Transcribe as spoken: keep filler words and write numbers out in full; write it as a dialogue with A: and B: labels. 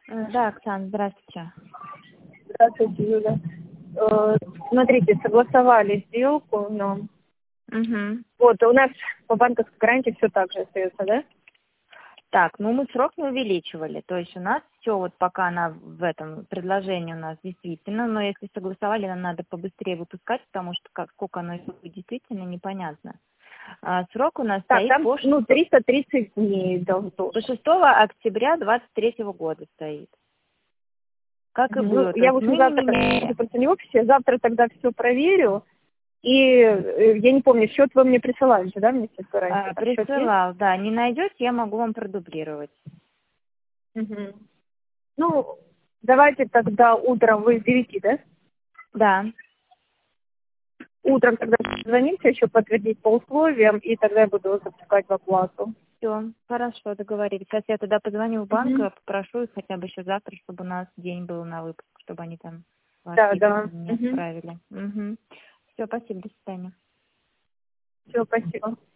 A: Э, Да, Оксана, здравствуйте.
B: Здравствуйте, Юля. Э, Смотрите, согласовали сделку, но
A: Угу.
B: вот у нас по банковской гарантии все так же остается, да?
A: Так, ну мы срок не увеличивали, то есть у нас все вот пока она в этом предложении у нас действительно, но если согласовали, нам надо побыстрее выпускать, потому что как, сколько оно будет действительно непонятно. А, срок у нас
B: Так,
A: стоит
B: там,
A: по,
B: ну,
A: шесто-
B: триста тридцать дней должно.
A: по шестого октября двадцать третьего года стоит. Как и
B: Мгм. Ну,
A: было, то
B: я, в
A: есть
B: общем,
A: мы не
B: завтра
A: меняли.
B: просто не в офисе, завтра тогда все проверю. И э, я не помню, счет вы мне присылали же, да, мне сейчас гарантии?
A: А,
B: Там счет есть?
A: присылал, да, не найдете, я могу вам продублировать.
B: Мгм. Ну, давайте тогда утром, вы с девяти, да?
A: Да.
B: Утром тогда звоните, еще подтвердить по условиям, и тогда я буду запускать в оплату.
A: Все, хорошо, договорились. Сейчас я тогда позвоню в банк,
B: Мгм.
A: и попрошу их хотя бы еще завтра, чтобы у нас день был на выпуск, чтобы они там
B: Да,
A: ваши
B: да.
A: не
B: Угу.
A: отправили. Угу. Все, спасибо, до свидания.
B: Все, спасибо.